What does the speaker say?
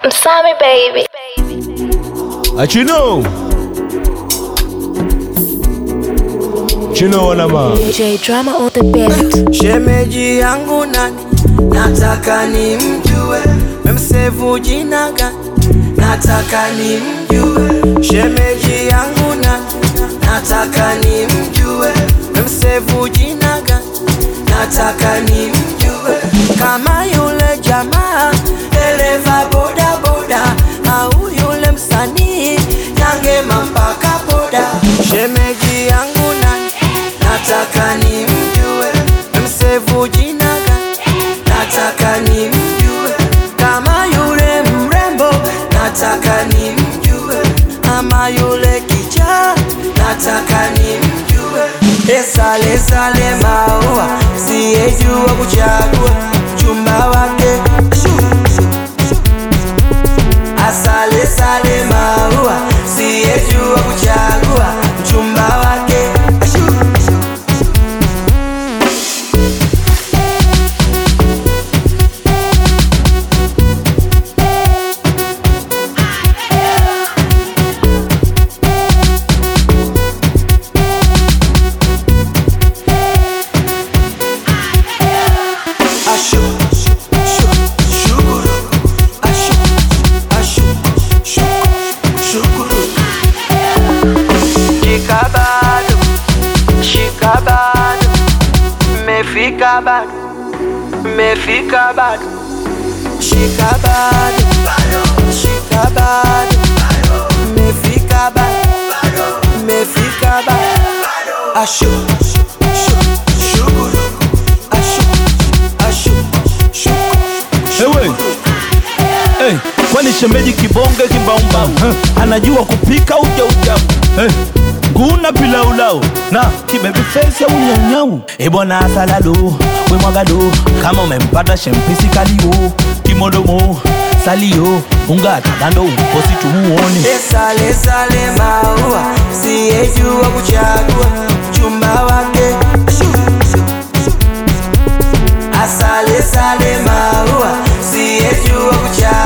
Msami baby. Chino wanama DJ Drama on the beat. Shemeji yangu nani, nataka ni mjue. Memsevu jina gani, nataka ni mjue. Shemeji yangu nani, nataka ni mjue. Memsevu jina gani, nataka ni mjue. Kama yule jamaa dereva boda boda, au yule msanii Nyangema mpaka boda. Shemeji yangu nani, nataka ni mjue. Msevu jina gani, nataka ni mjue. Kama yule mrembo, nataka ni mjue. Ama yule kichaa, nataka ni mjue. Sale sale maua, siyejua kuchagua chumba wake. Asale sale maua, siyejua kuchagua chumba wake. Mefika bado, shika bado, shika bado, mefika bado, mefika bado. Ashu, shukuru, ashu, Ewe kwani shemeji kibonge kimbaumba anajua kupika uja Guna pilaulau na kibaby face ya unyanyau. Bwana asalalo, we mwagado. Kama umempata shempisi kalio, kimodomo, salio, ungata kando uposi tumuone. Sale sale maua, siyejua kuchagua chumba wake. Asale sale maua, siyejua kuchagua